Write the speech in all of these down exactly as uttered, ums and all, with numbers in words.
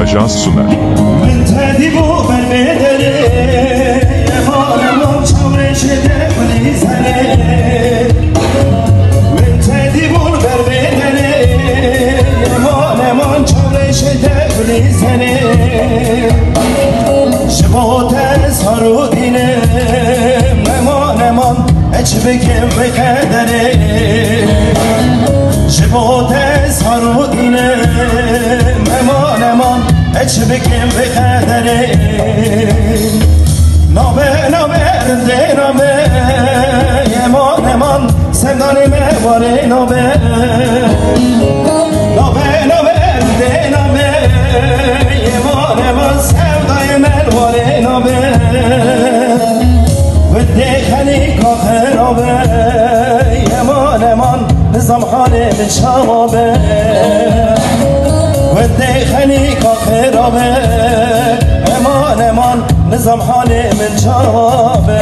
Ajans sunar. بکم به قدره شبات سارو دینه ممان امان اچ بکم به قدره نابه نابه رنده نابه یمان امان سندانی مواره نابه نابه نابه رنده نابه یمان امان سندانی مواره نابه و دخلی که خرابه یمان امان نظام حاله به شوابه و دخلی که خرابه امان امان نظام حاله من شوابه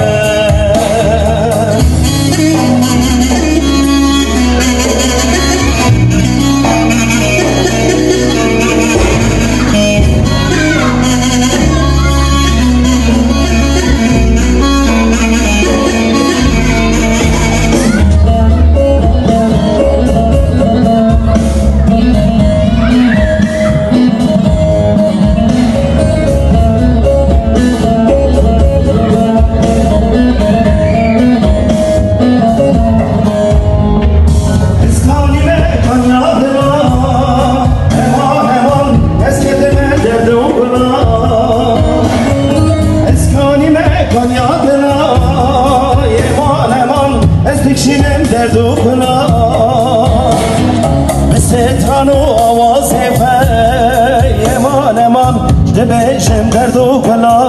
شینم درد و گنا به ستران و آواز فی امان امان دبشم درد و گنا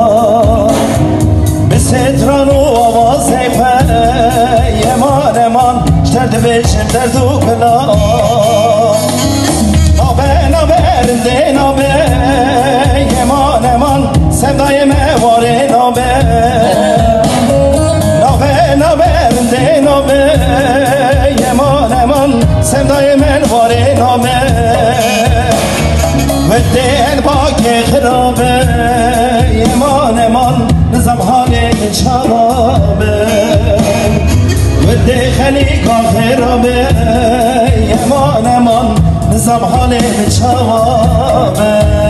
به ستران و آواز فی امان امان درد بشم درد و گنا نابه نابه رنده نابه امان امان صدای مواره نابه نابه نابه رنده نابه یمان امان سندای من واره نامه و دل باک خرابه یمان امان نظام حاله شرابه و دل خلی کا خرابه یمان امان نظام حاله شرابه